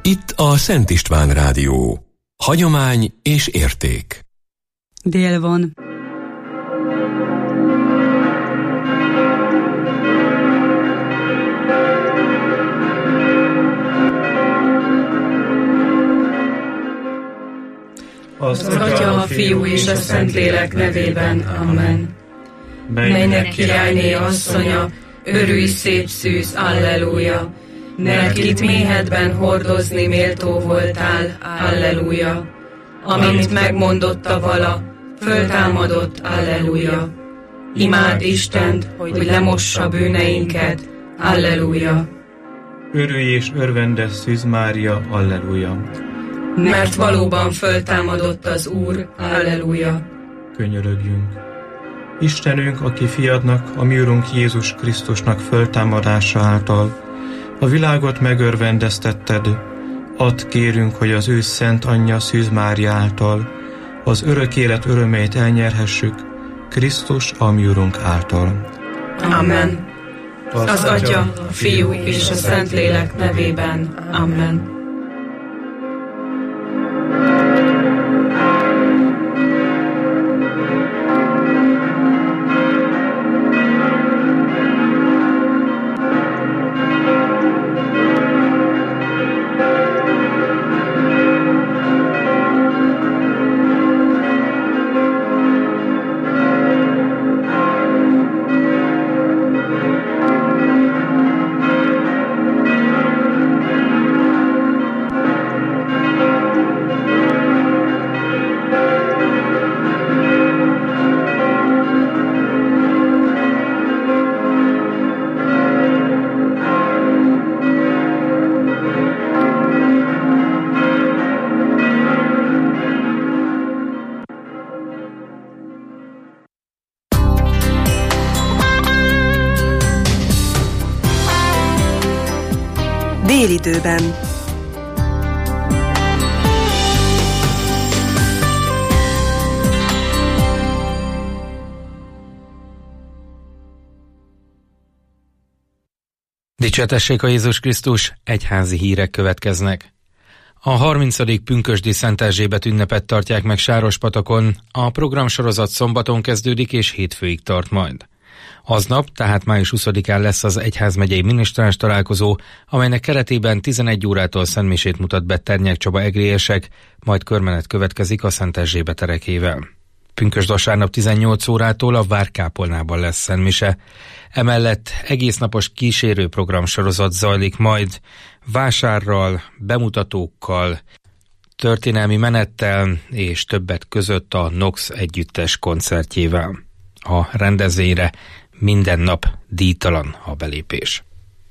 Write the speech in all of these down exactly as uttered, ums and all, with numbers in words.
Itt a Szent István Rádió. Hagyomány és érték. Dél van. Az Atya, a Fiú és a Szentlélek nevében. Amen. Mennynek királyné asszonya, örülj szép szűz, alleluja, mert kit méhedben hordozni méltó voltál, alleluja. Amint megmondotta vala, föltámadott, alleluja. Imád Istent, hogy lemossa bűneinket, alleluja. Örülj és örvendes Szűz Mária, alleluja. Mert valóban föltámadott az Úr, alleluja. Könyörögjünk. Istenünk, aki fiadnak, a mi Urunk Jézus Krisztusnak föltámadása által a világot megörvendeztetted, add kérünk, hogy az ő szent anyja Szűz Mária által az örök élet örömeit elnyerhessük, Krisztus a mi Urunk által. Amen. Az, az Atya, a Fiú és a Szentlélek nevében. Amen. Délidőben. Dicsértessék a Jézus Krisztus, egyházi hírek következnek. A harmincadik pünkösdi Szent Erzsébet ünnepet tartják meg Sárospatakon, a programsorozat szombaton kezdődik és hétfőig tart majd. Aznap, tehát május huszadikán lesz az egyházmegyei minisztráns találkozó, amelynek keretében tizenegy órától szentmisét mutat be Ternyák Csaba egrélyesek, majd körmenet következik a Szent Erzsébet erekével. Pünkösd vasárnap tizennyolc órától a Várkápolnában lesz szentmise. Emellett egésznapos kísérő programsorozat zajlik majd vásárral, bemutatókkal, történelmi menettel és többet között a Nox együttes koncertjével. A rendezvényre minden nap díjtalan a belépés.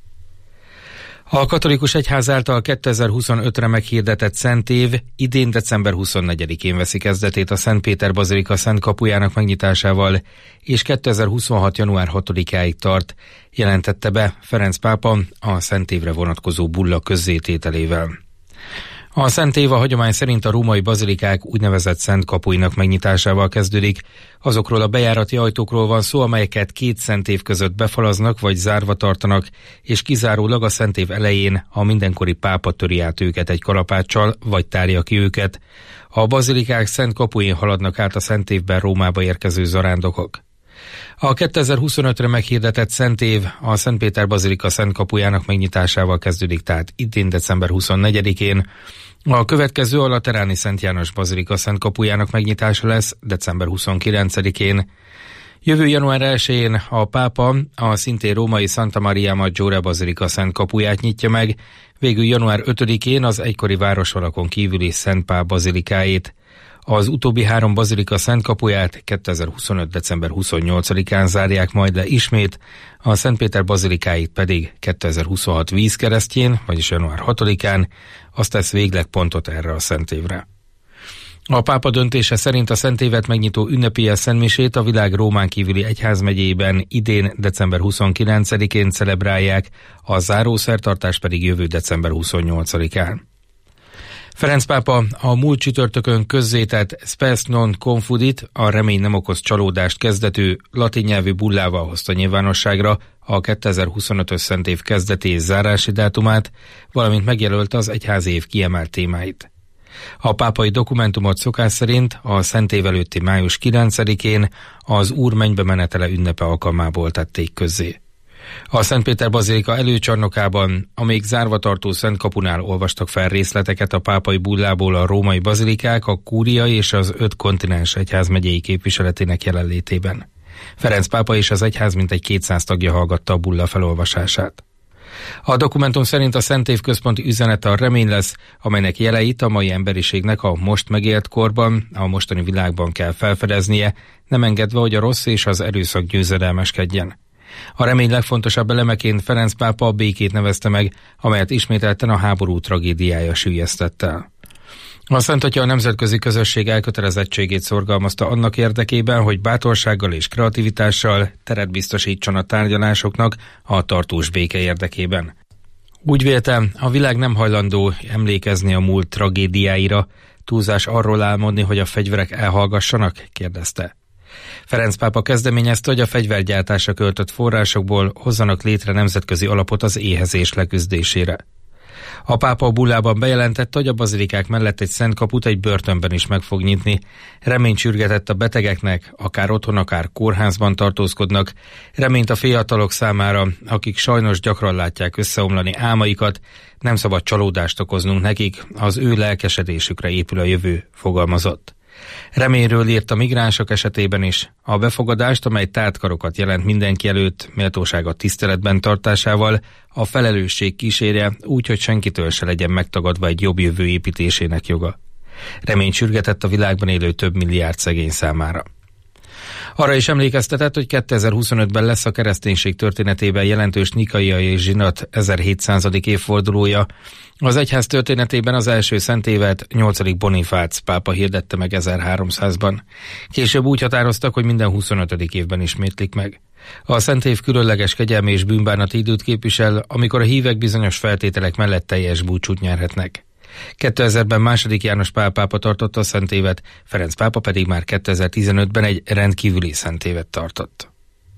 A katolikus egyház által kétezer-huszonötre meghirdetett Szentév idén december huszonnegyedikén veszi kezdetét a Szent Péter Bazilika Szent Kapujának megnyitásával, és kétezer-huszonhat január hatodikáig tart, jelentette be Ferenc pápa a Szentévre vonatkozó bulla közzétételével. A Szentév a hagyomány szerint a római bazilikák úgynevezett szent kapuinak megnyitásával kezdődik. Azokról a bejárati ajtókról van szó, amelyeket két szentév között befalaznak vagy zárva tartanak, és kizárólag a szentév elején a mindenkori pápa töri át őket egy kalapáccsal, vagy tárja ki őket. A bazilikák szent kapuin haladnak át a Szentévben Rómába érkező zarándokok. A kétezer-huszonötre meghirdetett Szentév a Szent Péter Bazilika Szent Kapujának megnyitásával kezdődik, tehát idén december huszonnegyedikén. A következő a Lateráni Szent János Bazilika Szent Kapujának megnyitása lesz december huszonkilencedikén. Jövő január elsején a pápa a szintén római Santa Maria Maggiore Bazilika Szent Kapuját nyitja meg, végül január ötödikén az egykori városfalakon kívüli Szent Pál bazilikáit. Az utóbbi három bazilika Szent Kapuját kétezer-huszonöt december huszonnyolcadikán zárják majd le ismét, a Szent Péter bazilikáit pedig kétezer-huszonhat vízkeresztjén, vagyis január hatodikán, azt tesz végleg pontot erre a szentévre. A pápa döntése szerint a szentévet megnyitó ünnepi szentmisét a világ Rómán kívüli egyházmegyében idén december huszonkilencedikén celebrálják, a zárószertartás pedig jövő december huszonnyolcadikán. Ferenc pápa a múlt csütörtökön közzétett Spes non confudit, a remény nem okoz csalódást kezdetű latin nyelvű bullával hozta nyilvánosságra a kétezer-huszonötös szentév kezdeti és zárási dátumát, valamint megjelölte az egyházi év kiemelt témáit. A pápai dokumentumot szokás szerint a szentév előtti május kilencedikén az Úr mennybe menetele ünnepe alkalmából tették közzé. A Szentpéter bazilika előcsarnokában, a még zárva tartó Szent Kapunál olvastak fel részleteket a pápai bullából a római bazilikák, a kúria és az öt kontinens egyházmegyei képviseletének jelenlétében. Ferenc pápa és az egyház mintegy kétszáz tagja hallgatta a bulla felolvasását. A dokumentum szerint a szentév központi üzenete a remény lesz, amelynek jeleit a mai emberiségnek a most megélt korban, a mostani világban kell felfedeznie, nem engedve, hogy a rossz és az erőszak győzedelmeskedjen. A remény legfontosabb elemeként Ferenc pápa a békét nevezte meg, amelyet ismételten a háború tragédiája süllyesztett el. A Szent Atya a nemzetközi közösség elkötelezettségét szorgalmazta annak érdekében, hogy bátorsággal és kreativitással teret biztosítson a tárgyalásoknak a tartós béke érdekében. Úgy vélte, a világ nem hajlandó emlékezni a múlt tragédiáira, túlzás arról álmodni, hogy a fegyverek elhallgassanak, kérdezte. Ferenc pápa kezdeményezte, hogy a fegyvergyártásra költött forrásokból hozzanak létre nemzetközi alapot az éhezés leküzdésére. A pápa a bullában bejelentette, hogy a bazilikák mellett egy szent kaput egy börtönben is meg fog nyitni. Reményt sürgetett a betegeknek, akár otthon, akár kórházban tartózkodnak. Reményt a fiatalok számára, akik sajnos gyakran látják összeomlani álmaikat, nem szabad csalódást okoznunk nekik, az ő lelkesedésükre épül a jövő, fogalmazott. Reményről írt a migránsok esetében is. A befogadást, amely tártkarokat jelent mindenki előtt, méltósága tiszteletben tartásával, a felelősség kísérje, úgy, hogy senkitől se legyen megtagadva egy jobb jövő építésének joga. Reményt sürgetett a világban élő több milliárd szegény számára. Arra is emlékeztetett, hogy kétezer-huszonötben lesz a kereszténység történetében jelentős nikaiai zsinat ezerhétszázadik évfordulója. Az egyház történetében az első szentévet nyolcadik Bonifác pápa hirdette meg ezerháromszázban. Később úgy határoztak, hogy minden huszonötödik évben ismétlik meg. A szentév különleges kegyelmi és bűnbánati időt képvisel, amikor a hívek bizonyos feltételek mellett teljes búcsút nyerhetnek. kétezerben második János Pál pápa tartotta a szentévet, Ferenc pápa pedig már kétezer-tizenötben egy rendkívüli szentévet tartott.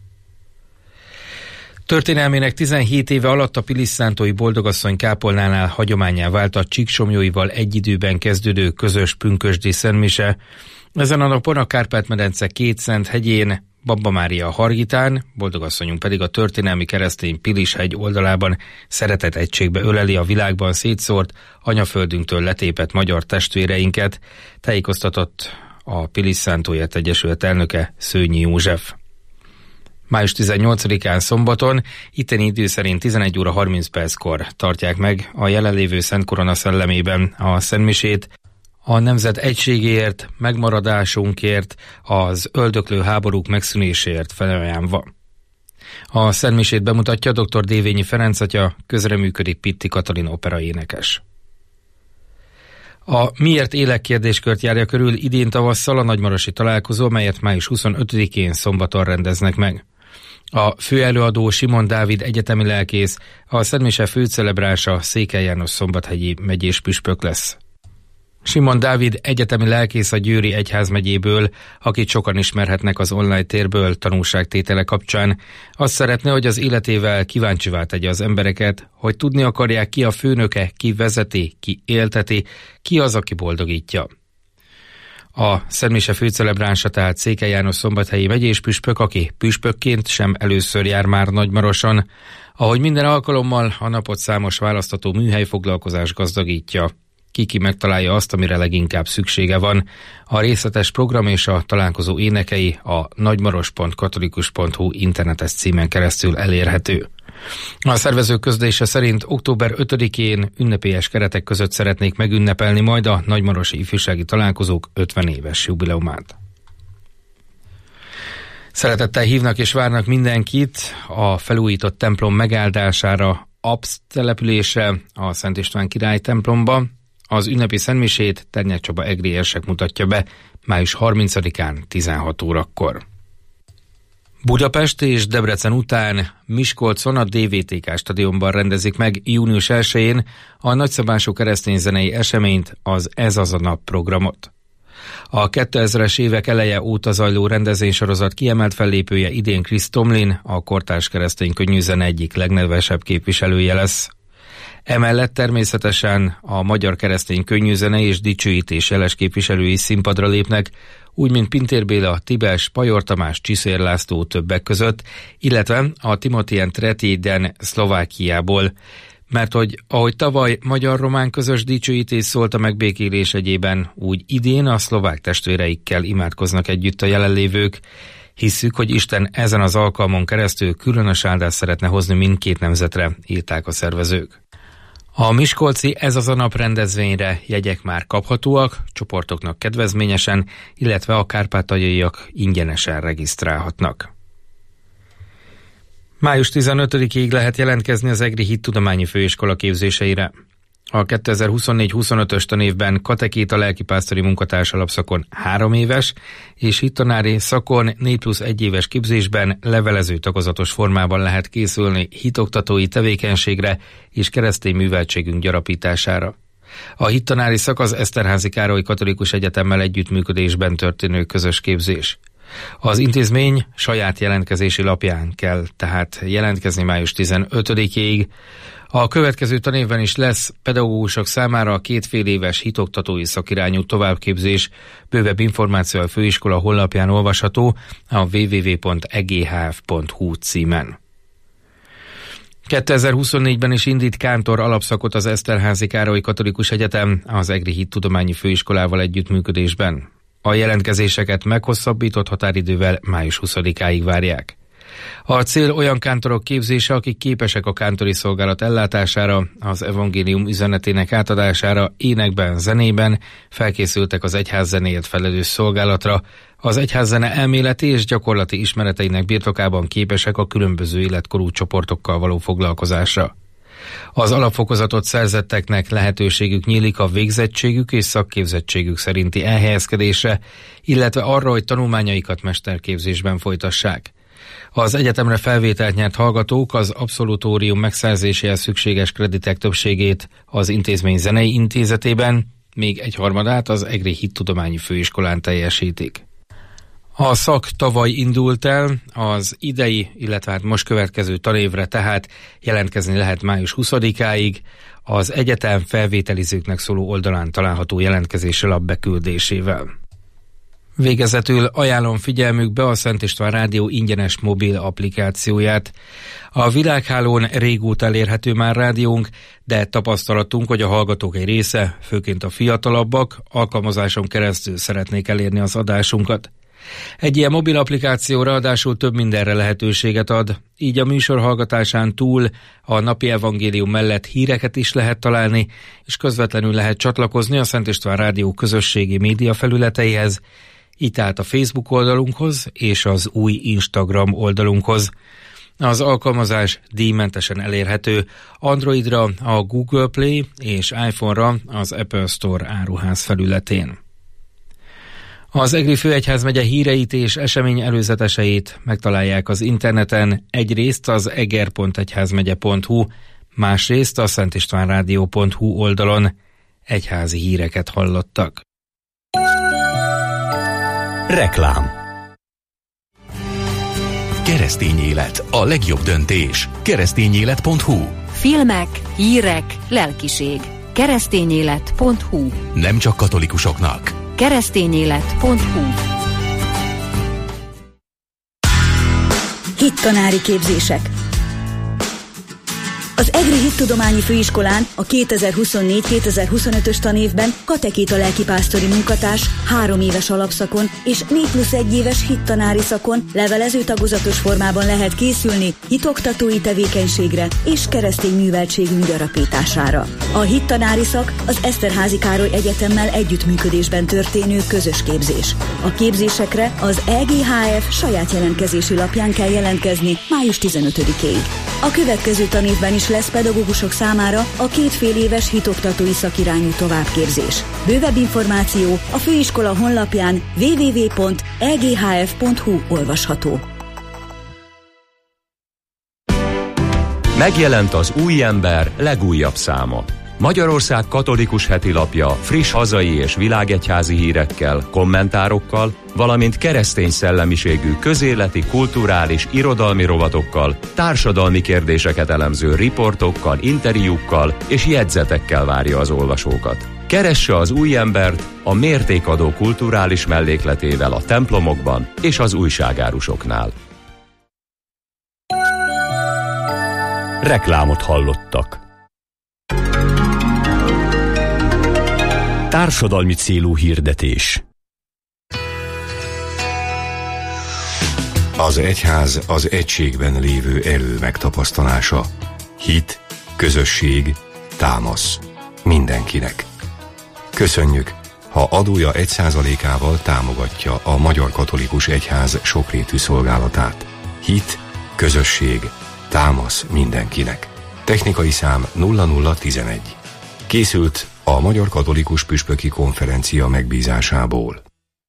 Történelmének tizenhét éve alatt a Pilis-szántói boldogasszony kápolnánál hagyománnyá vált a csíksomjóival egy időben kezdődő közös pünkösdi szentmise. Ezen a napon a Kárpát-medence két szent hegyén, Babba Mária Hargitán, boldogasszonyunk pedig a történelmi keresztény Pilis-hegy oldalában szeretet egységbe öleli a világban szétszórt, anyaföldünktől letépett magyar testvéreinket, tájékoztatott a Pilis-szántóért Egyesület elnöke, Szőnyi József. május tizennyolcadikán szombaton, itteni idő szerint tizenegy óra harminc perckor tartják meg a jelenlévő Szent Korona szellemében a szentmisét, a nemzet egységéért, megmaradásunkért, az öldöklő háborúk megszűnéséért felajánlva. A szentmisét bemutatja dr. Dévényi Ferenc atya, közreműködik Pitti Katalin operaénekes. A Miért élek kérdéskört járja körül idén tavasszal a nagymarosi találkozó, melyet május huszonötödikén szombaton rendeznek meg. A főelőadó Simon Dávid egyetemi lelkész, a szentmise főcelebrása Székely János szombathegyi megyés püspök lesz. Simon Dávid egyetemi lelkész a Győri egyházmegyéből, akit sokan ismerhetnek az online térből tanúságtétele kapcsán. Azt szeretné, hogy az életével kíváncsivá tegye az embereket, hogy tudni akarják, ki a főnöke, ki vezeti, ki élteti, ki az, aki boldogítja. A szentmise főcelebránsa tehát Székely János szombathelyi megyés püspök, aki püspökként sem először jár már Nagymaroson. Ahogy minden alkalommal, a napot számos választható műhelyfoglalkozás gazdagítja. Kiki megtalálja azt, amire leginkább szüksége van. A részletes program és a találkozó énekei a nagymaros pont katolikus pont hu internetes címen keresztül elérhető. A szervezők közlése szerint október ötödikén ünnepélyes keretek között szeretnék megünnepelni majd a nagymarosi ifjúsági találkozók ötven éves jubileumát. Szeretettel hívnak és várnak mindenkit a felújított templom megáldására, Absz településre, a Szent István király templomba. Az ünnepi szentmisét Ternyák Csaba egri érsek mutatja be május harmincadikán tizenhat órakor. Budapest és Debrecen után Miskolcon a dé vé té ká stadionban rendezik meg június elsején a nagyszabású keresztényzenei eseményt, az Ez az a nap programot. A kétezres évek eleje óta zajló rendezvénysorozat kiemelt fellépője idén Chris Tomlin, a kortárs keresztény könnyűzene egyik legnevesebb képviselője lesz. Emellett természetesen a magyar keresztény könnyűzene és dicsőítés jeles képviselői színpadra lépnek, úgy mint Pintér Béla, Tibes, Pajor Tamás, Csiszér László többek között, illetve a Timothy and Tretiden Szlovákiából, mert hogy ahogy tavaly magyar-román közös dicsőítés szólt a megbékélés egyében, úgy idén a szlovák testvéreikkel imádkoznak együtt a jelenlévők. Hisszük, hogy Isten ezen az alkalmon keresztül különös áldást szeretne hozni mindkét nemzetre, írták a szervezők. A miskolci Ez az a nap rendezvényre jegyek már kaphatóak, csoportoknak kedvezményesen, illetve a kárpátaljaiak ingyenesen regisztrálhatnak. május tizenötödikéig lehet jelentkezni az Egri Hittudományi Főiskola képzéseire. A kétezer-huszonnégy huszonötös tanévben katekéta lelkipásztori munkatárs alapszakon három éves, és hittanári szakon négy plusz egy éves képzésben levelező tagozatos formában lehet készülni hitoktatói tevékenységre és keresztény műveltségünk gyarapítására. A hittanári szak az Eszterházy Károly Katolikus Egyetemmel együttműködésben történő közös képzés. Az intézmény saját jelentkezési lapján kell tehát jelentkezni május tizenötödikéig. A következő tanévben is lesz pedagógusok számára a két fél éves hitoktatói szakirányú továbbképzés. Bővebb információ a főiskola honlapján olvasható a double-u double-u double-u pont e g h f pont h u címen. kétezer-huszonnégyben is indít kántor alapszakot az Eszterházy Károly Katolikus Egyetem az Egri Hittudományi Főiskolával együttműködésben. A jelentkezéseket meghosszabbított határidővel május huszadikáig várják. A cél olyan kántorok képzése, akik képesek a kántori szolgálat ellátására, az evangélium üzenetének átadására, énekben, zenében, felkészültek az egyházzenéért felelős szolgálatra, az egyházzene elméleti és gyakorlati ismereteinek birtokában képesek a különböző életkorú csoportokkal való foglalkozásra. Az alapfokozatot szerzetteknek lehetőségük nyílik a végzettségük és szakképzettségük szerinti elhelyezkedésre, illetve arra, hogy tanulmányaikat mesterképzésben folytassák. Az egyetemre felvételt nyert hallgatók az abszolutórium megszerzéséhez szükséges kreditek többségét az intézmény zenei intézetében, még egyharmadát az Egri Hittudományi Főiskolán teljesítik. A szak tavaly indult el, az idei, illetve hát most következő tanévre tehát jelentkezni lehet május huszadikáig, az egyetem felvételizőknek szóló oldalán található jelentkezési lap beküldésével. Végezetül ajánlom figyelmükbe a Szent István Rádió ingyenes mobil applikációját. A világhálón régóta elérhető már rádiónk, de tapasztalatunk, hogy a hallgatók egy része, főként a fiatalabbak, alkalmazáson keresztül szeretnék elérni az adásunkat. Egy ilyen mobil applikáció ráadásul több mindenre lehetőséget ad, így a műsor hallgatásán túl a napi evangélium mellett híreket is lehet találni, és közvetlenül lehet csatlakozni a Szent István Rádió közösségi média felületeihez, így tehát a Facebook oldalunkhoz és az új Instagram oldalunkhoz. Az alkalmazás díjmentesen elérhető Androidra a Google Play és iPhone-ra az Apple Store áruház felületén. Az Egri Főegyházmegye híreit és esemény előzeteseit megtalálják az interneten, egyrészt az eger pont egyházmegye pont hu, másrészt a szentistvánrádió pont hu oldalon. Egyházi híreket hallottak. Reklám. Keresztény élet, a legjobb döntés. keresztényélet pont hu. Filmek, hírek, lelkiség. keresztényélet pont hu. Nem csak katolikusoknak. keresztényélet pont hu. Hittanári képzések. Az Egri Hittudományi Főiskolán a kétezer-huszonnégy kétezer-huszonötös tanévben katekéta lelkipásztori munkatárs három éves alapszakon és négy plusz egy éves hittanári szakon levelező tagozatos formában lehet készülni hitoktatói tevékenységre és keresztény műveltségünk gyarapítására. A hittanári szak az Eszterházy Károly Egyetemmel együttműködésben történő közös képzés. A képzésekre az e gé há ef saját jelentkezési lapján kell jelentkezni május tizenötödikéig. A következő tanévben is lesz pedagógusok számára a két fél éves hitoktatói szakirányú továbbképzés. Bővebb információ a főiskola honlapján double-u double-u double-u pont e g h f pont hu olvasható. Megjelent az Új Ember legújabb száma. Magyarország katolikus hetilapja friss hazai és világegyházi hírekkel, kommentárokkal, valamint keresztény szellemiségű közéleti, kulturális, irodalmi rovatokkal, társadalmi kérdéseket elemző riportokkal, interjúkkal és jegyzetekkel várja az olvasókat. Keresse az Új Embert a mértékadó kulturális mellékletével a templomokban és az újságárusoknál. Reklámot hallottak. Társadalmi célú hirdetés. Az egyház az egységben lévő erő megtapasztalása. Hit, közösség, támasz. Mindenkinek. Köszönjük, ha adója egy százalékával támogatja a Magyar Katolikus Egyház sokrétű szolgálatát. Hit, közösség, támasz mindenkinek. Technikai szám nulla nulla tizenegy. Készült a Magyar Katolikus Püspöki Konferencia megbízásából.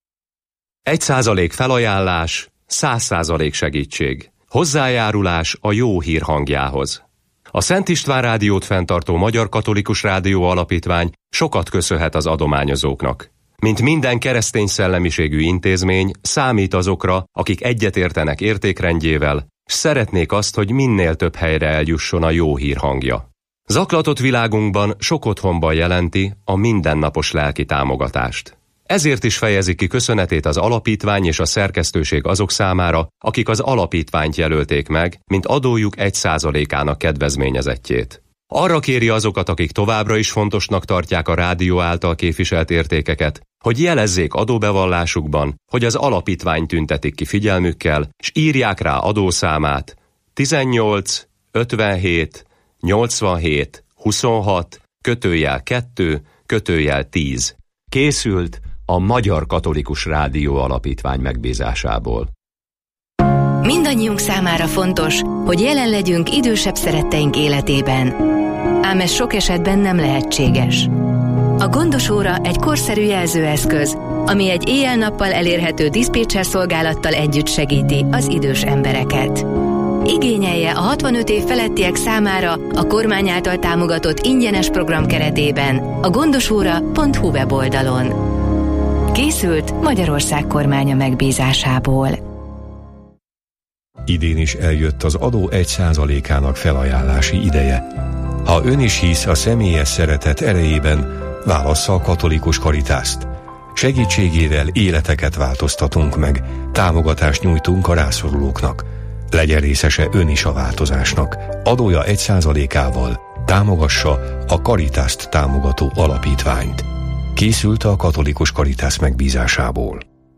Egy százalék felajánlás, száz százalék segítség. Hozzájárulás a jó hír hangjához. A Szent István Rádiót fenntartó Magyar Katolikus Rádió Alapítvány sokat köszönhet az adományozóknak. Mint minden keresztény szellemiségű intézmény, számít azokra, akik egyetértenek értékrendjével, s szeretnék azt, hogy minél több helyre eljusson a jó hír hangja. Zaklatott világunkban sok otthonban jelenti a mindennapos lelki támogatást. Ezért is fejezi ki köszönetét az alapítvány és a szerkesztőség azok számára, akik az alapítványt jelölték meg, mint adójuk egy százalékának kedvezményezettjét. Arra kéri azokat, akik továbbra is fontosnak tartják a rádió által képviselt értékeket, hogy jelezzék adóbevallásukban, hogy az alapítvány tüntetik ki figyelmükkel, és írják rá adószámát tizennyolc ötvenhét nyolcvanhét huszonhat kötőjel kettő kötőjel tíz. Készült a Magyar Katolikus Rádió Alapítvány megbízásából. Mindannyiunk számára fontos, hogy jelen legyünk idősebb szeretteink életében. Ám ez sok esetben nem lehetséges. A gondos óra egy korszerű jelzőeszköz, ami egy éjjel-nappal elérhető diszpécser szolgálattal együtt segíti az idős embereket. Igényelje a hatvanöt év felettiek számára a kormány által támogatott ingyenes program keretében a gondosóra pont hu weboldalon. Készült Magyarország kormánya megbízásából. Idén is eljött az adó egy százalékának felajánlási ideje. Ha ön is hisz a személyes szeretet erejében, válassza a katolikus Karitászt. Segítségével életeket változtatunk meg, támogatást nyújtunk a rászorulóknak. Legyen részese ön is a változásnak. Adója egy százalékával támogassa a Karitászt támogató alapítványt. Készült a katolikus Karitász megbízásából.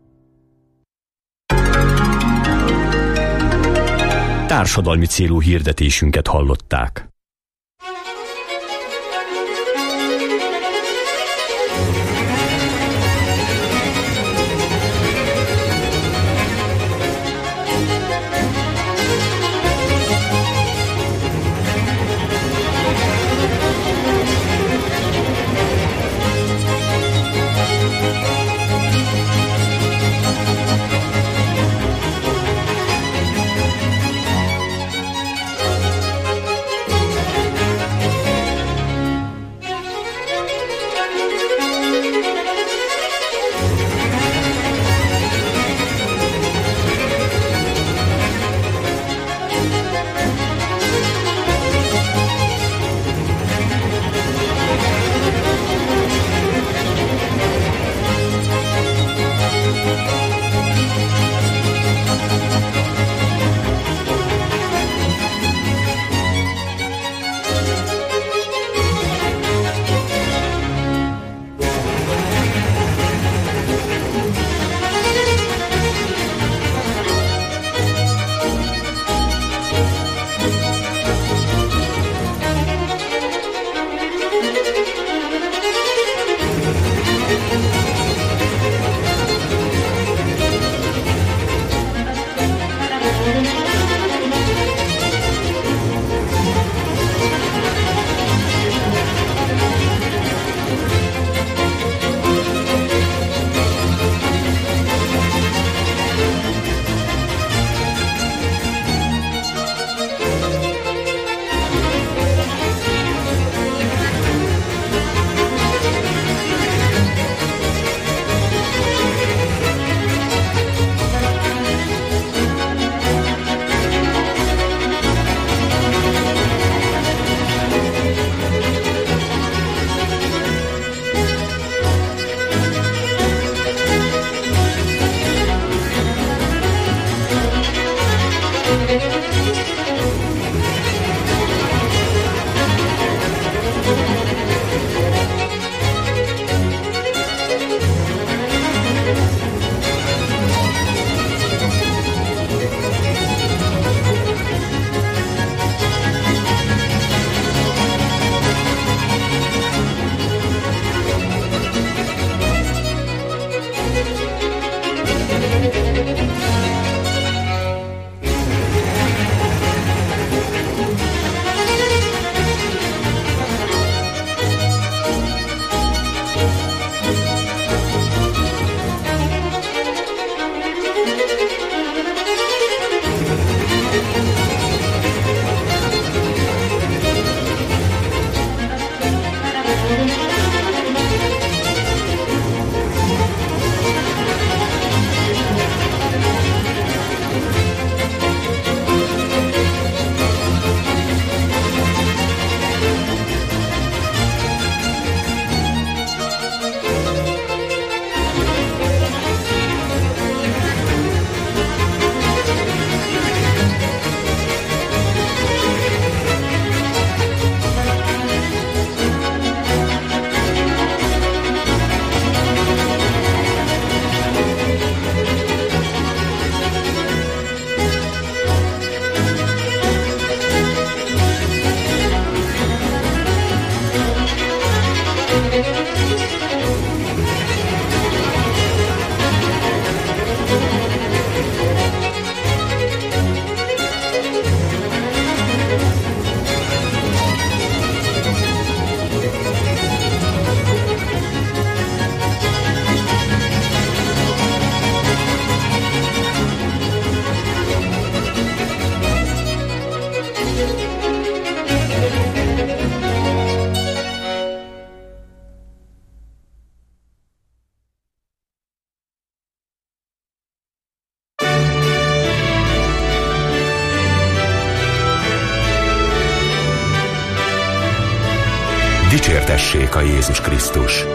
Társadalmi célú hirdetésünket hallották. Dicsértessék a Jézus Krisztus!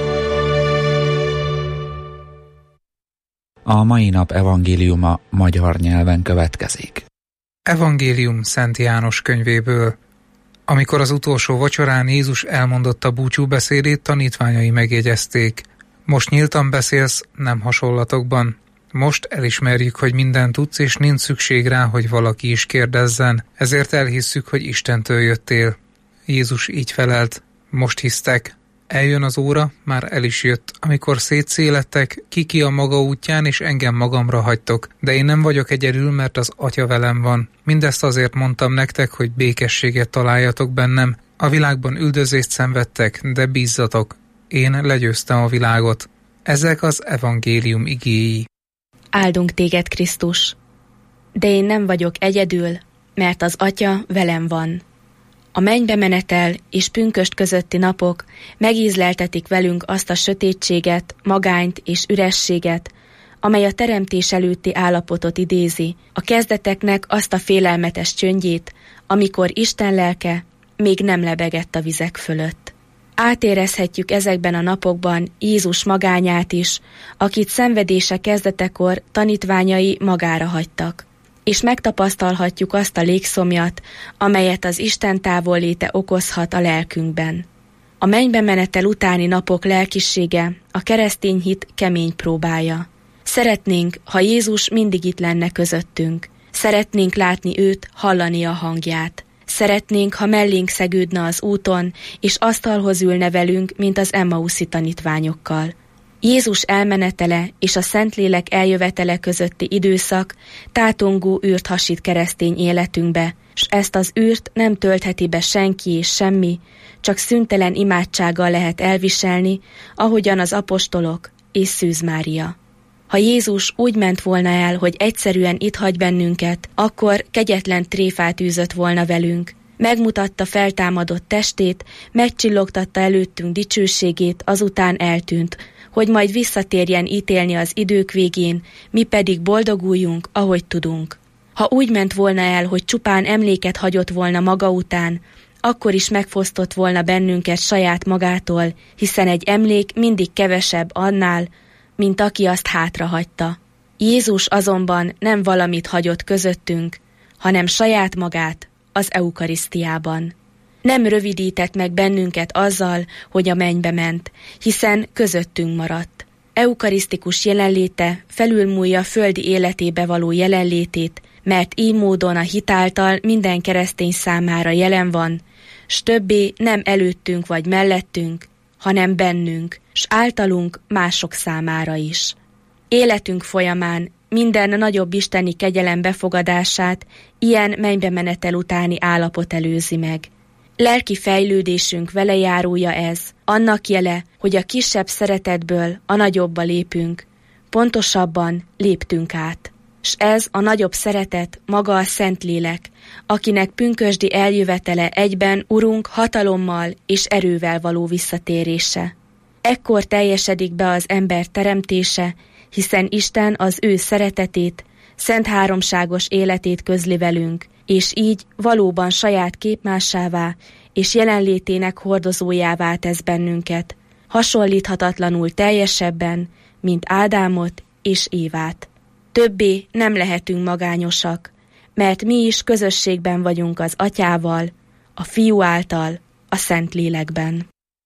A mai nap evangéliuma magyar nyelven következik. Evangélium Szent János könyvéből. Amikor az utolsó vacsorán Jézus elmondotta búcsúbeszédét, tanítványai megjegyezték. Most nyíltan beszélsz, nem hasonlatokban. Most elismerjük, hogy mindent tudsz, és nincs szükség rá, hogy valaki is kérdezzen. Ezért elhisszük, hogy Istentől jöttél. Jézus így felelt. Most hisztek. Eljön az óra, már el is jött, amikor szétszélettek, ki-ki a maga útján, és engem magamra hagytok. De én nem vagyok egyedül, mert az Atya velem van. Mindezt azért mondtam nektek, hogy békességet találjatok bennem. A világban üldözést szenvedtek, de bízzatok. Én legyőztem a világot. Ezek az evangélium igéi. Áldunk téged, Krisztus! De én nem vagyok egyedül, mert az Atya velem van. A mennybe menetel és pünkösd közötti napok megízleltetik velünk azt a sötétséget, magányt és ürességet, amely a teremtés előtti állapotot idézi, a kezdeteknek azt a félelmetes csöndjét, amikor Isten lelke még nem lebegett a vizek fölött. Átérezhetjük ezekben a napokban Jézus magányát is, akit szenvedése kezdetekor tanítványai magára hagytak. És megtapasztalhatjuk azt a légszomjat, amelyet az Isten távolléte okozhat a lelkünkben. A mennybe menetel utáni napok lelkisége a keresztény hit kemény próbája. Szeretnénk, ha Jézus mindig itt lenne közöttünk. Szeretnénk látni őt, hallani a hangját. Szeretnénk, ha mellénk szegődne az úton, és asztalhoz ülne velünk, mint az Emmauszi tanítványokkal. Jézus elmenetele és a Szentlélek eljövetele közötti időszak tátongó űrt hasít keresztény életünkbe, s ezt az űrt nem töltheti be senki és semmi, csak szüntelen imádsággal lehet elviselni, ahogyan az apostolok és Szűz Mária. Ha Jézus úgy ment volna el, hogy egyszerűen itt hagy bennünket, akkor kegyetlen tréfát űzött volna velünk. Megmutatta feltámadott testét, megcsillogtatta előttünk dicsőségét, azután eltűnt, hogy majd visszatérjen ítélni az idők végén, mi pedig boldoguljunk, ahogy tudunk. Ha úgy ment volna el, hogy csupán emléket hagyott volna maga után, akkor is megfosztott volna bennünket saját magától, hiszen egy emlék mindig kevesebb annál, mint aki azt hátrahagyta. Jézus azonban nem valamit hagyott közöttünk, hanem saját magát az eukarisztiában. Nem rövidített meg bennünket azzal, hogy a mennybe ment, hiszen közöttünk maradt. Eukarisztikus jelenléte felülmúlja földi életébe való jelenlétét, mert így módon a hit által minden keresztény számára jelen van, s többé nem előttünk vagy mellettünk, hanem bennünk, s általunk mások számára is. Életünk folyamán minden nagyobb isteni kegyelem befogadását ilyen mennybe menetel utáni állapot előzi meg. Lelki fejlődésünk velejárója ez, annak jele, hogy a kisebb szeretetből a nagyobbba lépünk, pontosabban léptünk át. S ez a nagyobb szeretet maga a Szentlélek, akinek pünkösdi eljövetele egyben Urunk hatalommal és erővel való visszatérése. Ekkor teljesedik be az ember teremtése, hiszen Isten az ő szeretetét, szent háromságos életét közli velünk, és így valóban saját képmássává és jelenlétének hordozójává tesz bennünket, hasonlíthatatlanul teljesebben, mint Ádámot és Évát. Többé nem lehetünk magányosak, mert mi is közösségben vagyunk az Atyával, a Fiú által, a Szentlélekben.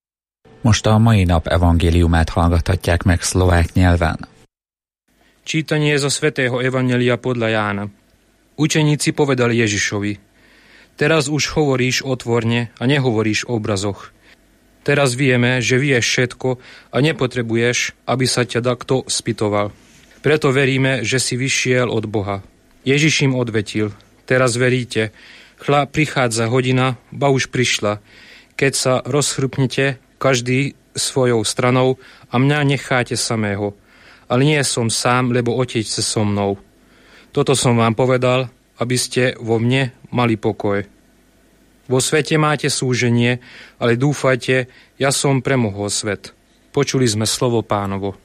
Most a mai nap evangéliumát hallgathatják meg szlovák nyelven. Čítanie zo svätého Evanjelia podľa Jána. Učeníci povedali Ježišovi: Teraz už hovoríš otvorne a nehovoríš o obrazoch. Teraz vieme, že vieš všetko a nepotrebuješ, aby sa ťa kto spytoval. Preto veríme, že si vyšiel od Boha. Ježiš im odvetil: Teraz veríte, chla prichádza hodina, ba už prišla, keď sa rozchrupnite každý svojou stranou a mňa necháte samého. Ale nie som sám, lebo Otec so mnou. Toto som vám povedal, aby ste vo mne mali pokoj. Vo svete máte súženie, ale dúfajte, ja som premohol svet. Počuli sme slovo Pánovo.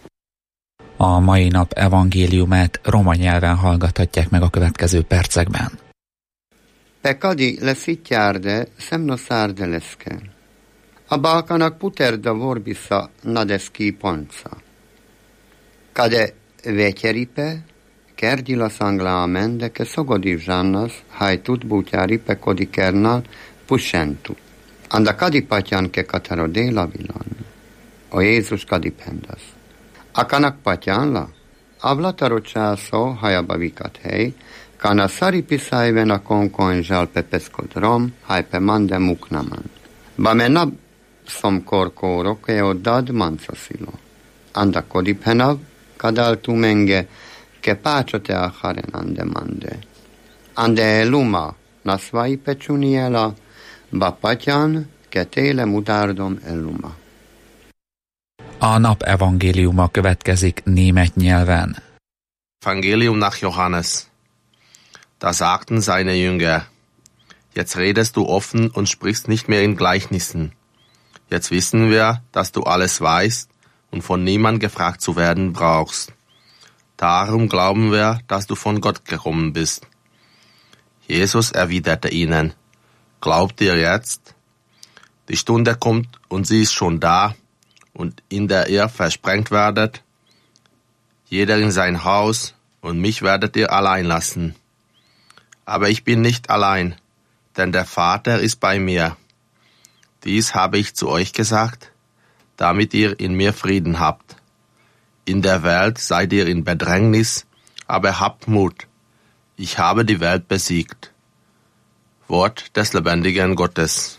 A mai nap evangéliumát roma nyelven hallgathatják meg a következő percekben. Pekadi le szityárde, szemna szárde leszke. a balkanak puter da vorbisa nadeski ponca. Kade večeripe, kerdila sangla amende, ke sogodi žannas, hajtut bútyáripe kodikernal pusentu. Anda kadipatyan ke kataro déla vilan. O Jézus kadipendas. Akanak patyanla, avlataro császó hajaba vikat hely, kana saripiszájven a konkonzsal pepeszkod rom, hajpe mande muknaman. Bamena som korkórok e oddad mancasilo. Anda kodipenav, kadaltu menge, ke pácsote a harenande mande. Ande luma, nasvai pecuniela, ba patyan, ke téle mudárdom eluma. A nap evangéliuma következik német nyelven. Evangelium nach Johannes. Da sagten seine Jünger: Jetzt redest du offen und sprichst nicht mehr in Gleichnissen. Jetzt wissen wir, dass du alles weißt und von niemand gefragt zu werden brauchst. Darum glauben wir, dass du von Gott gekommen bist. Jesus erwiderte ihnen: Glaubt ihr jetzt? Die Stunde kommt und sie ist schon da, und in der ihr versprengt werdet, jeder in sein Haus, und mich werdet ihr allein lassen. Aber ich bin nicht allein, denn der Vater ist bei mir. Dies habe ich zu euch gesagt, damit ihr in mir Frieden habt. In der Welt seid ihr in Bedrängnis, aber habt Mut. Ich habe die Welt besiegt. Wort des lebendigen Gottes.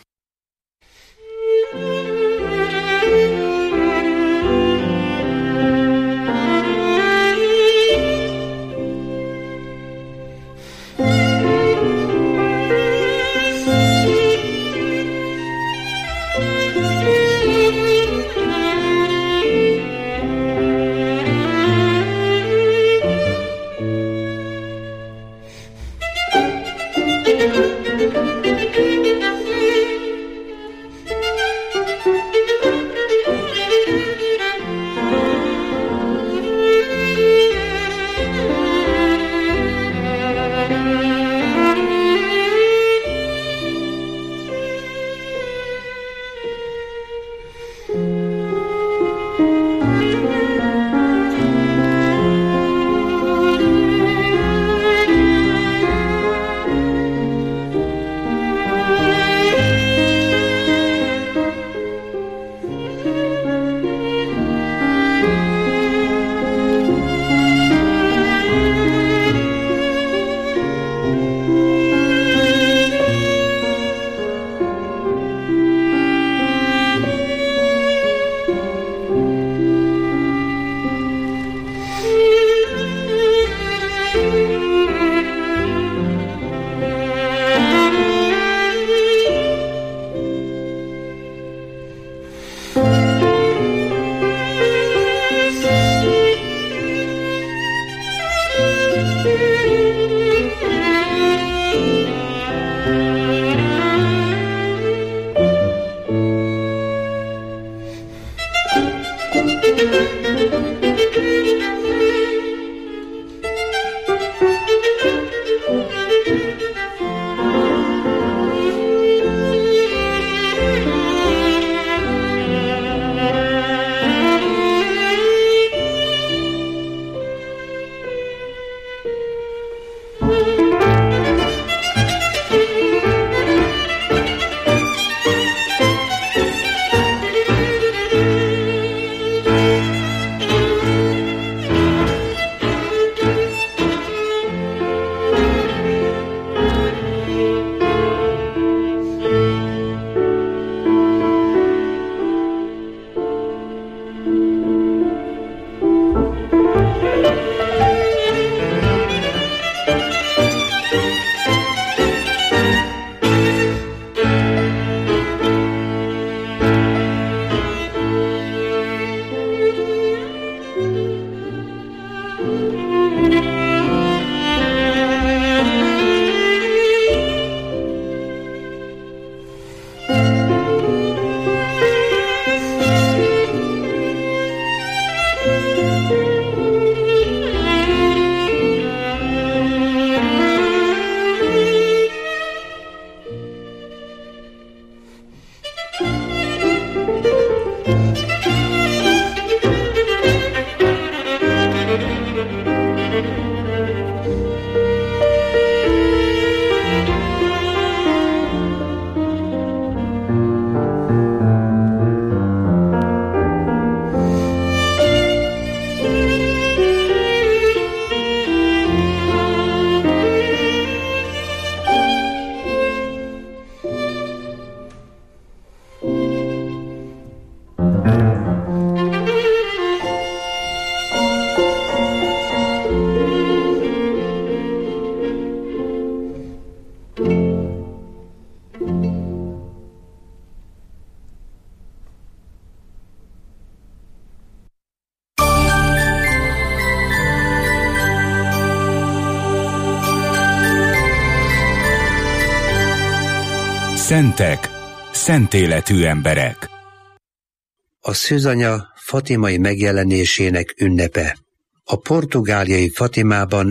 Szentek, szentéletű emberek. A szűzanya fatimai megjelenésének ünnepe. A portugáliai Fatimában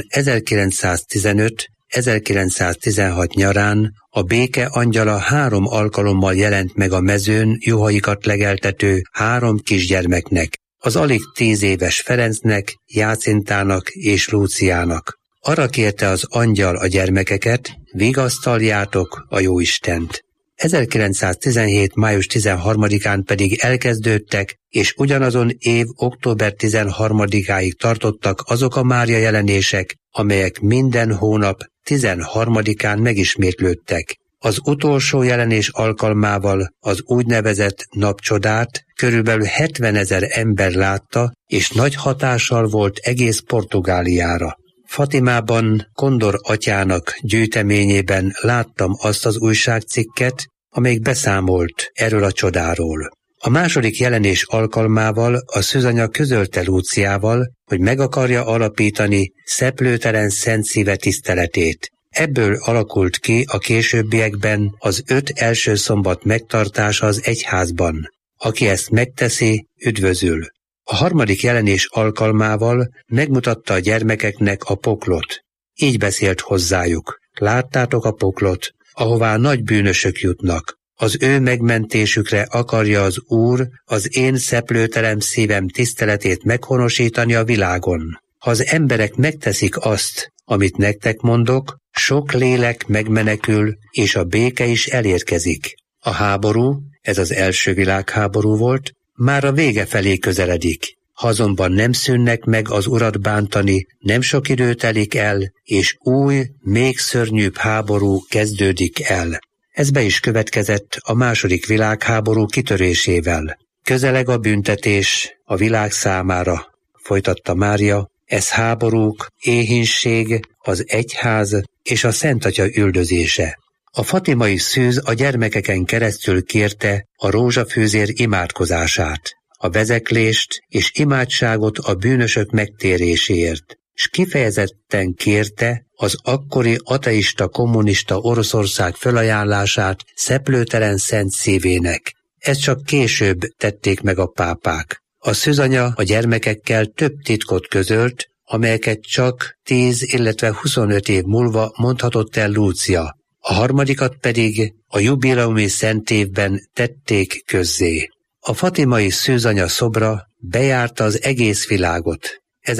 ezerkilencszáztizenöt-ezerkilencszáztizenhat nyarán a béke angyala három alkalommal jelent meg a mezőn juhaikat legeltető három kisgyermeknek, az alig tíz éves Ferencnek, Jácintának és Lúciának. Arra kérte az angyal a gyermekeket, vigasztaljátok a Jóistent. ezerkilencszáztizenhét. május tizenharmadikán pedig elkezdődtek, és ugyanazon év október tizenharmadikáig tartottak azok a Mária jelenések, amelyek minden hónap tizenharmadikán megismétlődtek. Az utolsó jelenés alkalmával az úgynevezett napcsodát körülbelül hetvenezer ember látta, és nagy hatással volt egész Portugáliára. Fatimában Kondor atyának gyűjteményében láttam azt az újságcikket, amelyik beszámolt erről a csodáról. A második jelenés alkalmával a szűzanya közölte Lúciával, hogy meg akarja alapítani szeplőtelen szent szíve tiszteletét. Ebből alakult ki a későbbiekben az öt első szombat megtartása az egyházban. Aki ezt megteszi, üdvözül. A harmadik jelenés alkalmával megmutatta a gyermekeknek a poklot. Így beszélt hozzájuk. Láttátok a poklot, ahová nagy bűnösök jutnak. Az ő megmentésükre akarja az Úr az én szeplőtelen szívem tiszteletét meghonosítani a világon. Ha az emberek megteszik azt, amit nektek mondok, sok lélek megmenekül, és a béke is elérkezik. A háború, ez az első világháború volt, már a vége felé közeledik. Ha azonban nem szűnnek meg az Urat bántani, nem sok idő telik el, és új, még szörnyűbb háború kezdődik el. Ez be is következett a második világháború kitörésével. Közeleg a büntetés a világ számára, folytatta Mária, ez háborúk, éhínség, az egyház és a Szent Atya üldözése. A fatimai szűz a gyermekeken keresztül kérte a rózsafűzér imádkozását, a vezeklést és imádságot a bűnösök megtéréséért, s kifejezetten kérte az akkori ateista kommunista Oroszország felajánlását szeplőtelen szent szívének. Ezt csak később tették meg a pápák. A szűzanya a gyermekekkel több titkot közölt, amelyeket csak tíz, illetve huszonöt év múlva mondhatott el Lúcia. A harmadikat pedig a jubileumi szent évben tették közzé. A fatimai szűzanya szobra bejárta az egész világot.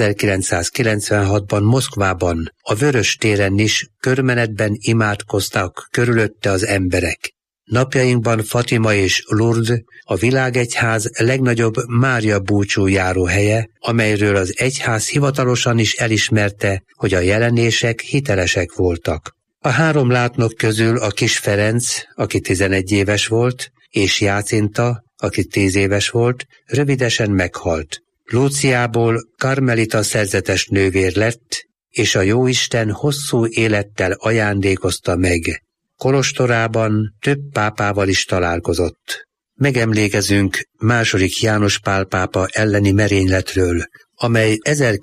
ezerkilencszázkilencvenhatban Moszkvában, a Vörös téren is körmenetben imádkoztak körülötte az emberek. Napjainkban Fatima és Lourdes a világegyház legnagyobb Mária búcsújáró helye, amelyről az egyház hivatalosan is elismerte, hogy a jelenések hitelesek voltak. A három látnok közül a kis Ferenc, aki tizenegy éves volt, és Jácinta, aki tíz éves volt, rövidesen meghalt. Lúciából karmelita szerzetes nővér lett, és a Jóisten hosszú élettel ajándékozta meg. Kolostorában több pápával is találkozott. Megemlékezünk második János Pál pápa elleni merényletről, amely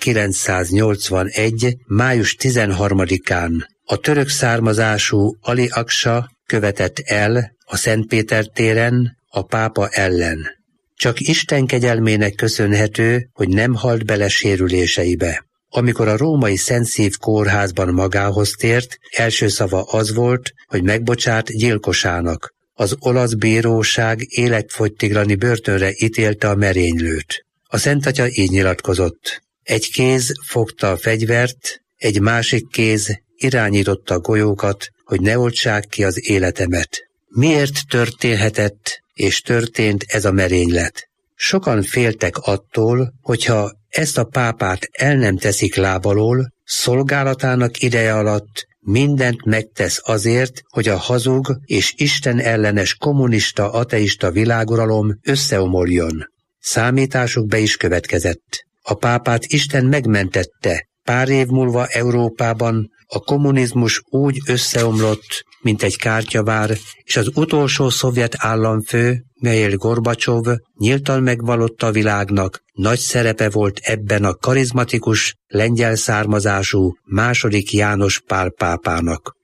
ezerkilencszáznyolcvanegy. május tizenharmadikán a török származású Ali Aksa követett el a Szentpéter téren a pápa ellen. Csak Isten kegyelmének köszönhető, hogy nem halt bele sérüléseibe. Amikor a római Szent Szív kórházban magához tért, első szava az volt, hogy megbocsát gyilkosának. Az olasz bíróság életfogytiglani börtönre ítélte a merénylőt. A Szent Atya így nyilatkozott. Egy kéz fogta a fegyvert, egy másik kéz irányította a golyókat, hogy ne oltsák ki az életemet. Miért történhetett és történt ez a merénylet? Sokan féltek attól, hogyha ezt a pápát el nem teszik lábalól, szolgálatának ideje alatt mindent megtesz azért, hogy a hazug és Isten ellenes kommunista, ateista világuralom összeomoljon. Számításuk be is következett. A pápát Isten megmentette. Pár év múlva Európában a kommunizmus úgy összeomlott, mint egy kártyavár, és az utolsó szovjet államfő, Mihail Gorbacsov nyíltan megvallotta a világnak, nagy szerepe volt ebben a karizmatikus, lengyel származású második János Pál pápának.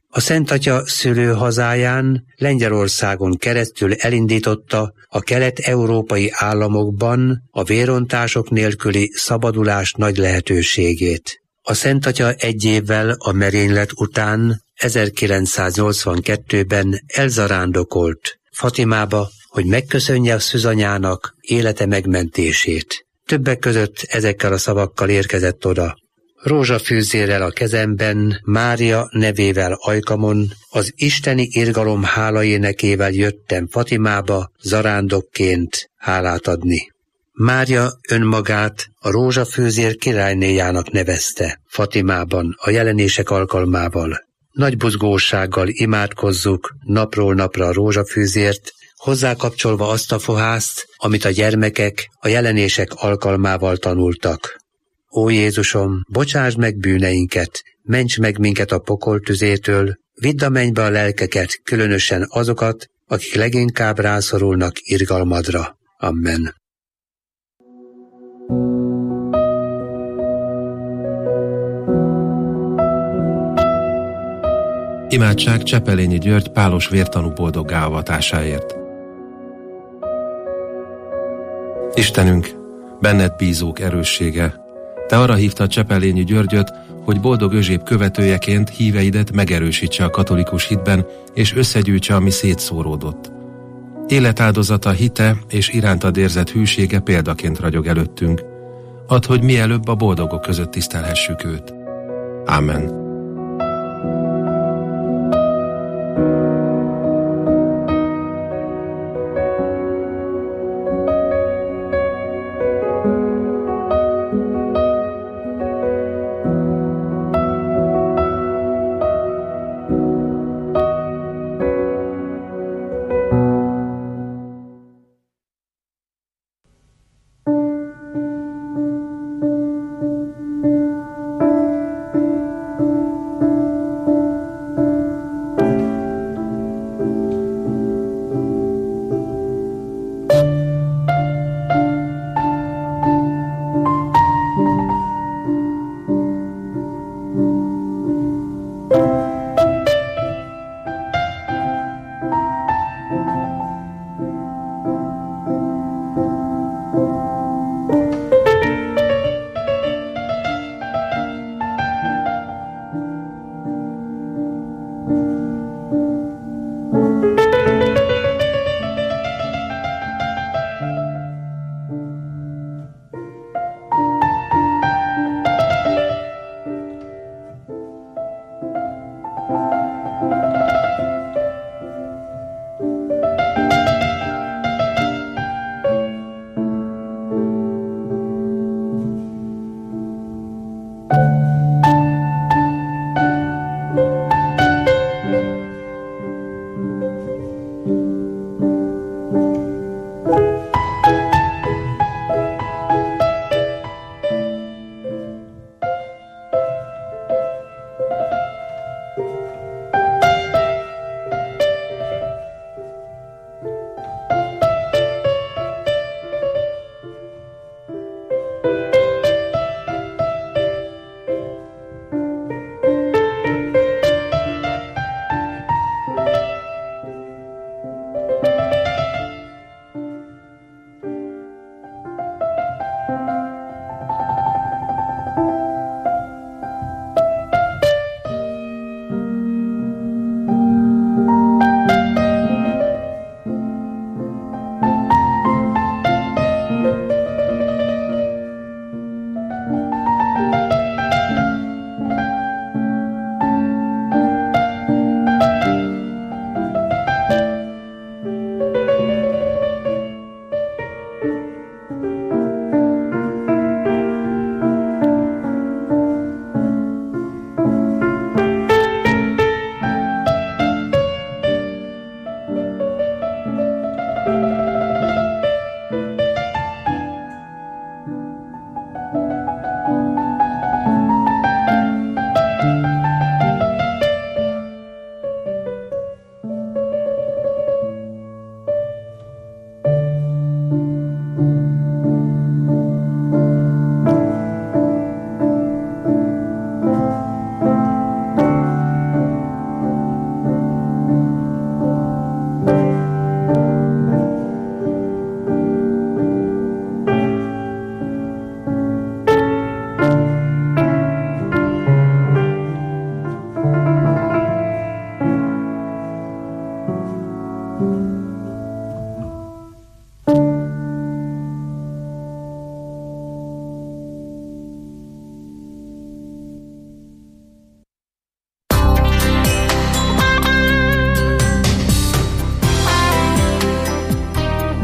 A Szent Atya szülőhazáján, Lengyelországon keresztül elindította a kelet-európai államokban a vérontások nélküli szabadulás nagy lehetőségét. A Szent Atya egy évvel a merénylet után ezerkilencszáznyolcvankettőben elzarándokolt Fatimába, hogy megköszönje a szűzanyának élete megmentését. Többek között ezekkel a szavakkal érkezett oda: rózsafűzérrel a kezemben, Mária nevével ajkamon, az isteni irgalom hálaénekével jöttem Fatimába zarándokként hálát adni. Mária önmagát a rózsafűzér királynéjának nevezte Fatimában a jelenések alkalmával. Nagy buzgósággal imádkozzuk napról napra a rózsafűzért, hozzákapcsolva azt a fohászt, amit a gyermekek a jelenések alkalmával tanultak. Ó Jézusom, bocsásd meg bűneinket, ments meg minket a pokol tüzétől, vidd a mennybe a lelkeket, különösen azokat, akik leginkább rászorulnak irgalmadra. Amen. Imádság Csepelényi György pálos vértanú boldoggá avatásáért. Istenünk, benned bízók erőssége, te arra hívtad Csepelényi Györgyöt, hogy boldog özséb követőjeként híveidet megerősítse a katolikus hitben, és összegyűjtse, ami szétszóródott. Életáldozata, hite és irántad érzett hűsége példaként ragyog előttünk. Add, hogy mielőbb a boldogok között tisztelhessük őt. Ámen.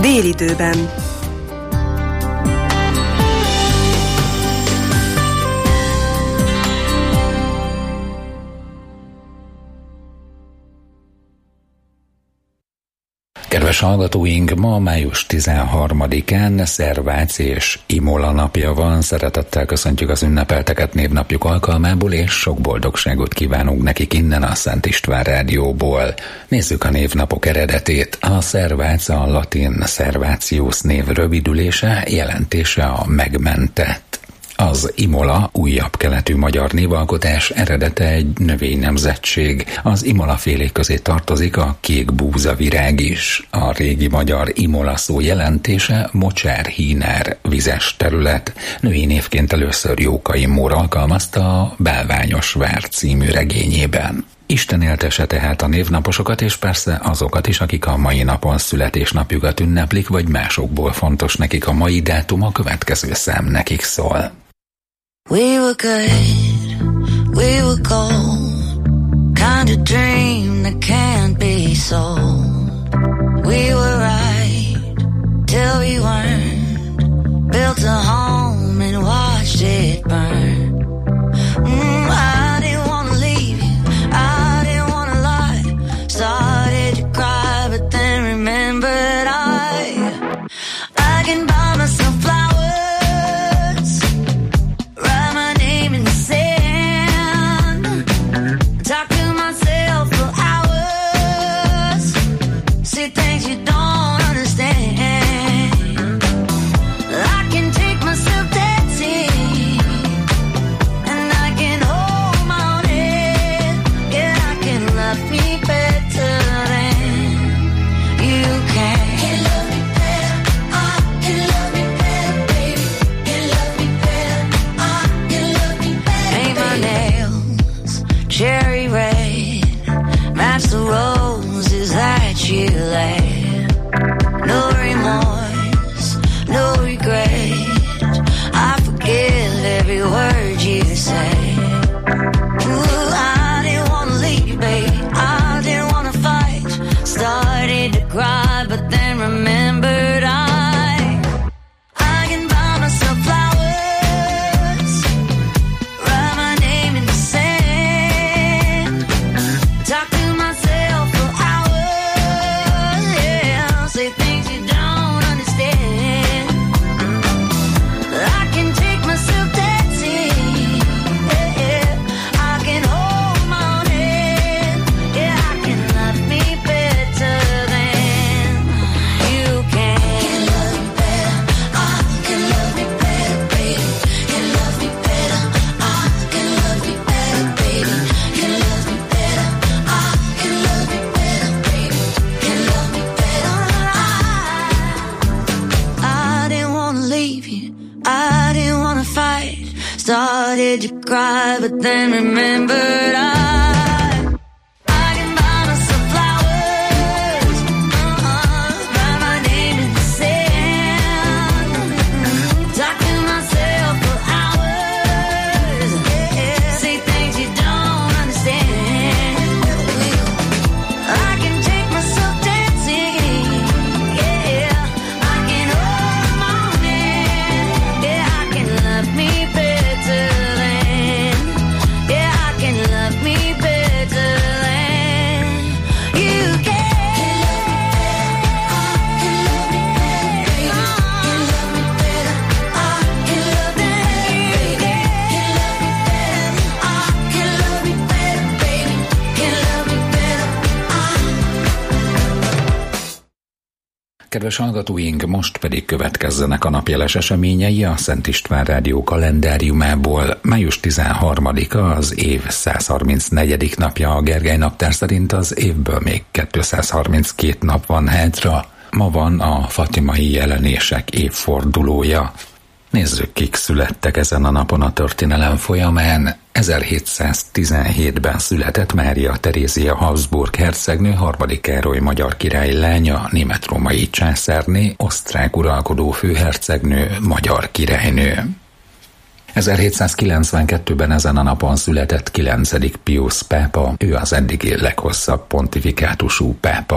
Délidőben. Kedves hallgatóink, ma május tizenharmadikán Szervác és Imola napja van. Szeretettel köszöntjük az ünnepelteket névnapjuk alkalmából, és sok boldogságot kívánunk nekik innen a Szent István Rádióból. Nézzük a névnapok eredetét. A Szervác a latin Servatius név rövidülése, jelentése a megmentett. Az Imola újabb keletű magyar névalkotás, eredete egy növénynemzetség. Az Imola félék közé tartozik a kék búzavirág is. A régi magyar Imola szó jelentése mocsár-hínár, vizes terület. Női névként először Jókai Mór alkalmazta a Bálványos vár című regényében. Isten éltesse tehát a névnaposokat, és persze azokat is, akik a mai napon születésnapjukat ünneplik, vagy másokból fontos nekik a mai dátum, a következő szám nekik szól. We were good, we were gold, kind of dream that can't be sold. We were right, till we weren't, built a home and watched it burn. Mm, I didn't want to leave you, I didn't want to lie, started to cry but then remembered I, I can buy myself flowers. Cherry red, match the roses that you laid. No remorse, no regret, I forgive every word you say. Ooh, I didn't want to leave, babe, I didn't want to fight. Started to cry, but then remembered I, I can buy myself flowers. Started to cry, but then remembered I, Kedves hallgatóink, most pedig következzenek a napjeles eseményei a Szent István Rádió kalendáriumából. május tizenharmadika az év százharmincnegyedik napja a Gergely naptár szerint, az évből még kétszázharminckét nap van hátra. Ma van a fatimai jelenések évfordulója. Nézzük, kik születtek ezen a napon a történelem folyamán. ezerhétszáztizenhétben született Mária Terézia Habsburg hercegnő, harmadik Károly magyar király lánya, német-római császárné, osztrák uralkodó főhercegnő, magyar királynő. ezerhétszázkilencvenkettőben ezen a napon született kilencedik Piusz pápa, ő az eddigi leghosszabb pontifikátusú pápa.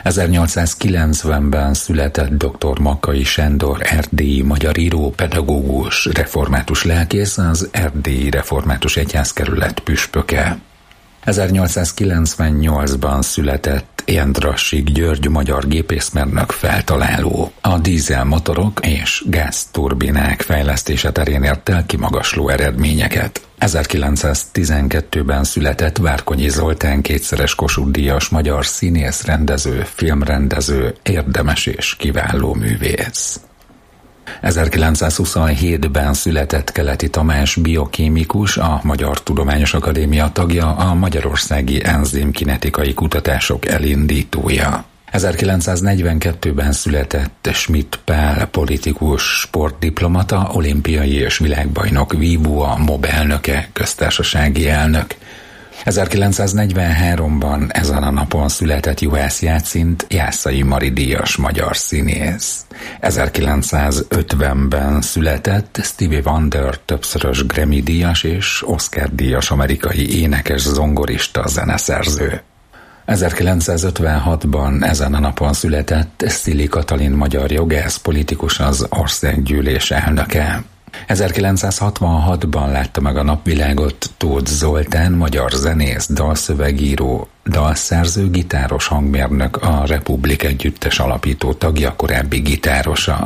ezernyolcszázkilencvenben született dr. Makkai Sándor erdélyi magyar író, pedagógus, református lelkész, az Erdélyi Református Egyházkerület püspöke. ezernyolcszázkilencvennyolcban született Jendrassik György magyar gépészmérnök feltaláló. A dízelmotorok és gázturbinák fejlesztése terén ért el kimagasló eredményeket. ezerkilencszáztizenkettőben született Várkonyi Zoltán kétszeres Kossuth-díjas magyar színész, rendező, filmrendező, érdemes és kiváló művész. ezerkilencszázhuszonhétben született Keleti Tamás biokémikus, a Magyar Tudományos Akadémia tagja, a magyarországi enzimkinetikai kutatások elindítója. ezerkilencszáznegyvenkettőben született Schmidt Pál politikus, sportdiplomata, olimpiai és világbajnok vívó, a MOB elnöke, köztársasági elnök. ezerkilencszáznegyvenháromban ezen a napon született Juhász Jácint, Jászai Mari díjas magyar színész. ezerkilencszázötvenben született Stevie Wonder, többszörös Grammy díjas és Oscar díjas amerikai énekes, zongorista, zeneszerző. ezerkilencszázötvenhatban ezen a napon született Szili Katalin magyar jogász, politikus, az országgyűlés elnöke. ezerkilencszázhatvanhatban látta meg a napvilágot Tóth Zoltán, magyar zenész, dalszövegíró, dalszerző, gitáros, hangmérnök, a Republik Együttes alapító tagja, korábbi gitárosa.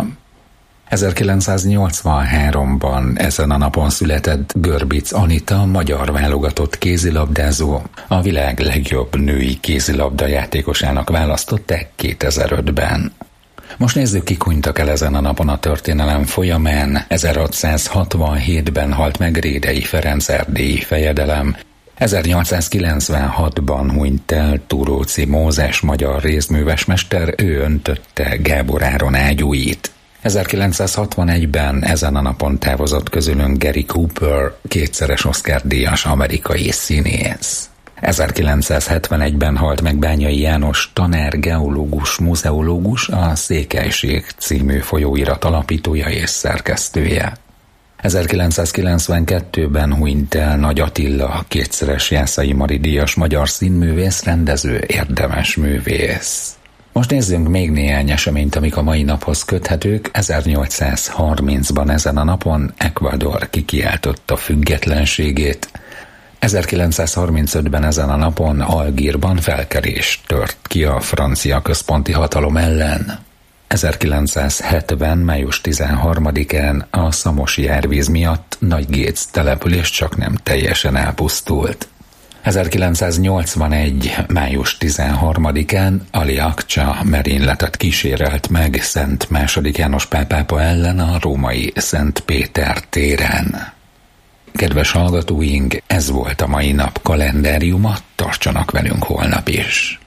ezerkilencszáznyolcvanháromban ezen a napon született Görbic Anita, magyar válogatott kézilabdázó, a világ legjobb női kézilabda játékosának választották kétezer-ötben. Most nézzük, kik hunytak el ezen a napon a történelem folyamán. ezerhatszázhatvanhétben halt meg Rédei Ferenc erdélyi fejedelem. ezernyolcszázkilencvenhatban hunyt el Túróczy Mózes magyar rézművesmester, ő öntötte Gábor Áron ágyúit. ezerkilencszázhatvanegyben ezen a napon távozott közülünk Gary Cooper, kétszeres Oscar-díjas amerikai színész. ezerkilencszázhetvenegyben halt meg Bányai János tanár, geológus, muzeológus, a Székelység című folyóirat alapítója és szerkesztője. ezerkilencszázkilencvenkettőben hunyt el Nagy Attila, kétszeres Jászai Mari díjas magyar színművész, rendező, érdemes művész. Most nézzünk még néhány eseményt, amik a mai naphoz köthetők. ezernyolcszázharmincban ezen a napon Ecuador kikiáltotta függetlenségét. ezerkilencszázharmincötben ezen a napon Algírban felkelés tört ki a francia központi hatalom ellen. ezerkilencszázhetven. május tizenharmadikán a szamosi árvíz miatt Nagy-Géc település csaknem teljesen elpusztult. ezerkilencszáznyolcvanegy. május tizenharmadikán Ali Akcsa merényletet kísérelt meg Szent második János Pál pápa ellen a római Szent Péter téren. Kedves hallgatóink, ez volt a mai nap kalendáriuma, tartsanak velünk holnap is.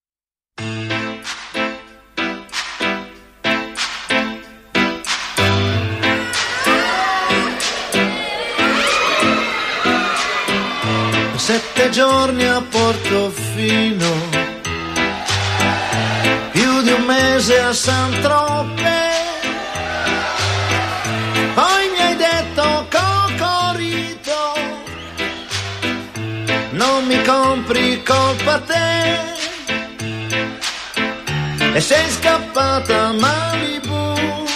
Sette giorni a Portofino, più di un mese a Saint-Tropez, poi mi hai detto Cocorito, non mi compri, colpa te, e sei scappata a Malibu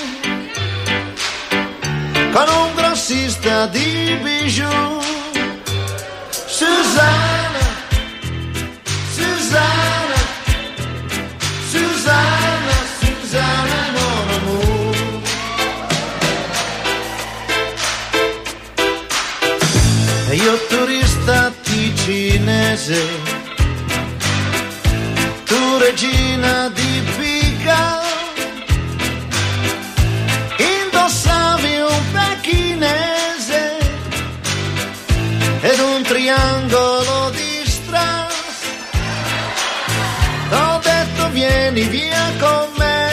con un grossista di bijou. Susanna, Susanna, Susanna, Susanna, mon amour. E io turista ticinese, tu regina di Pica, indossavi un pechinese ed un triangolo di strass. T'ho detto vieni via con me,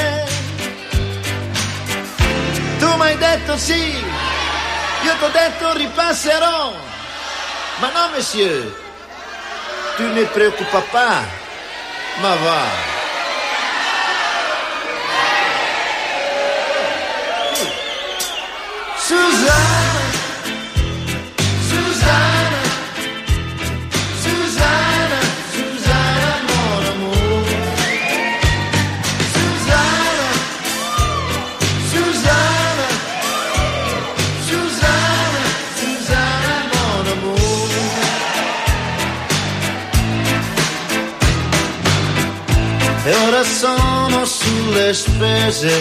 tu m'hai detto sì, io t'ho detto ripasserò, ma no monsieur, tu ne preoccupa pas, ma va. Susanna, ora sono sulle spese,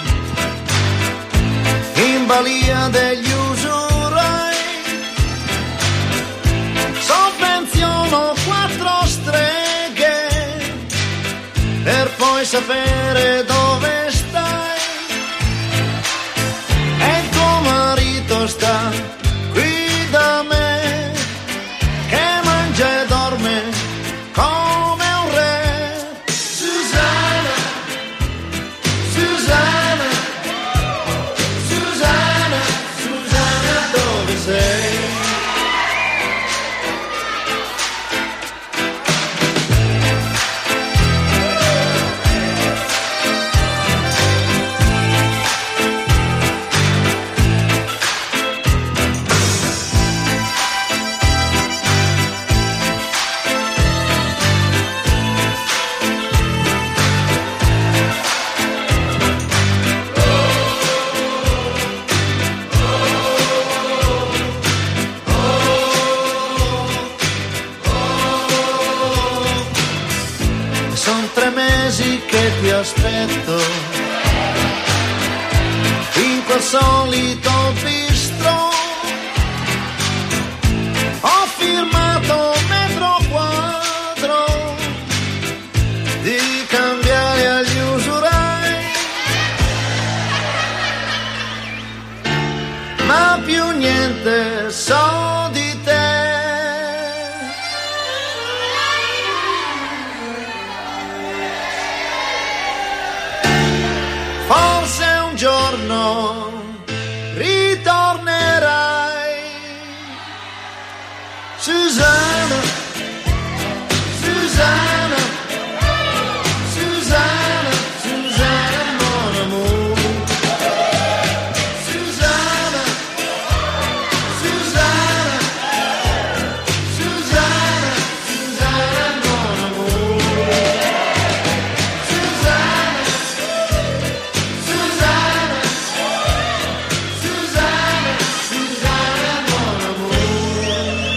in balia degli usurai, sovvenziono quattro streghe per poi sapere dove stai, e il tuo marito sta qui da me, che mangia e dorme come un re. Susanna, Susanna, Susanna, Susanna, dove sei? Che ti aspetto in quel solito bistro, ho firmato metro quadro di cambiare agli usurai, ma più niente so di te. Forse un giorno ritornerai, Susanna, Susanna, Susanna, Susanna, mon amour. Susanna, Susanna, Susanna, Susanna, mon amour. Susanna, Susanna, Susanna, Susanna, mon amour.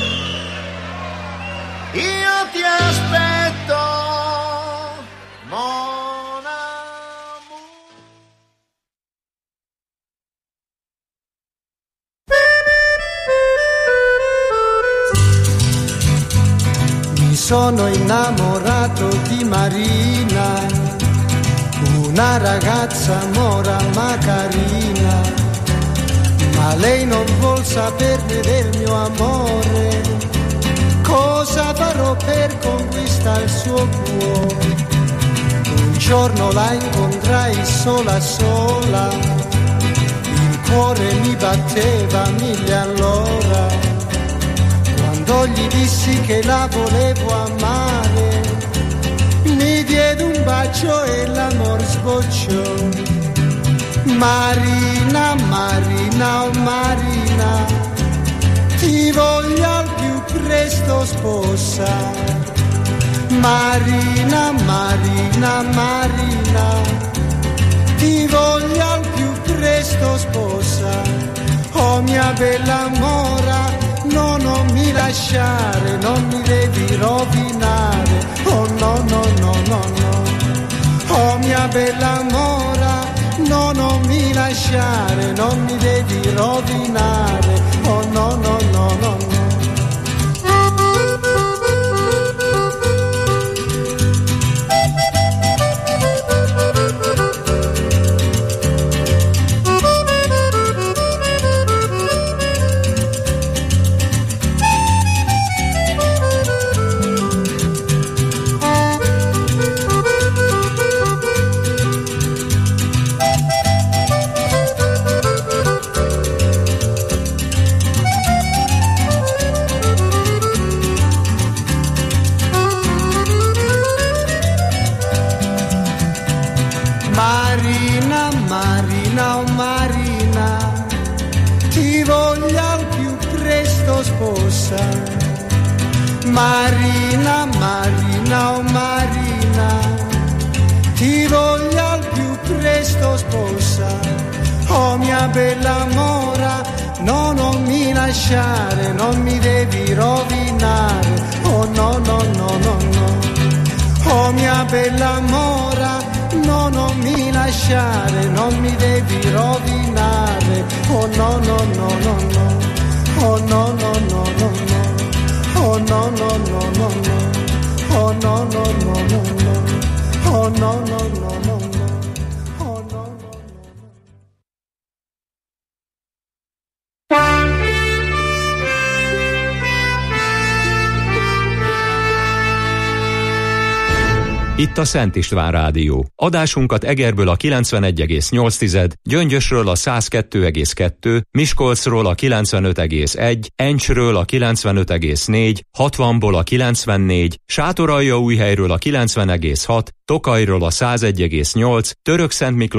Io ti aspetto, mon amour. Mi sono innamorato di Marina, una ragazza mora ma carina, ma lei non vuol saperne del mio amore. Cosa farò per conquistare il suo cuore? Un giorno la incontrai sola sola, il cuore mi batteva mille all'ora. Quando gli dissi che la volevo amare, mi diede un bacio e l'amor sbocciò. Marina, Marina, oh Marina, ti voglio al più presto sposare. Marina, Marina, Marina, ti voglio al più presto sposare. Oh mia bella mora, no, non mi lasciare, non mi devi rovinare. Oh no, no, no, no, no. Oh mia bella mora, no, non mi lasciare, non mi devi rovinare. Oh no, no, no, no, no. Marina, Marina, oh Marina, ti voglio al più presto sposare. Marina, Marina, oh Marina, ti voglio al più presto sposare. Oh mia bella mora, no, non mi lasciare, non mi devi rovinare. Oh no, no, no, no, no. Oh mia bella mora, no, non mi lasciare, non mi devi rovinare. Oh no, no, no, no, no. Oh no, no, no, no, no. Oh no, no, no, no, no. Oh no, no, no, no, no. Oh no, no, no, no, no. Oh no, no, no. Itt a Szent István Rádió. Adásunkat Egerből a kilencvenegy egész nyolc, Gyöngyösről a száz kettő egész kettő, Miskolcról a kilencvenöt egész egy, Encsről a kilencvenöt egész négy, hatvanból a kilencvennégy, Sátoraljaújhelyről a kilencven egész hat, Tokajról a száz egy egész nyolc, Törökszentmiklós